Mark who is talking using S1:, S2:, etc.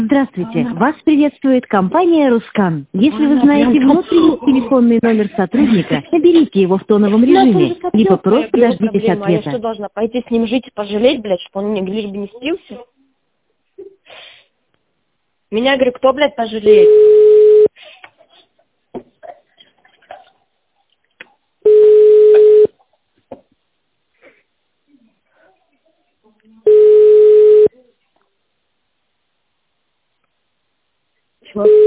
S1: Здравствуйте, вас приветствует компания «Рускан». Если вы знаете внутренний телефонный номер сотрудника, наберите его в тоновом режиме, либо просто дождитесь
S2: Я
S1: ответа.
S2: что, должна пойти с ним жить и пожалеть, блядь, что он мне лишь бы не слился? Меня, говорю, кто, блядь, пожалеет? Чего?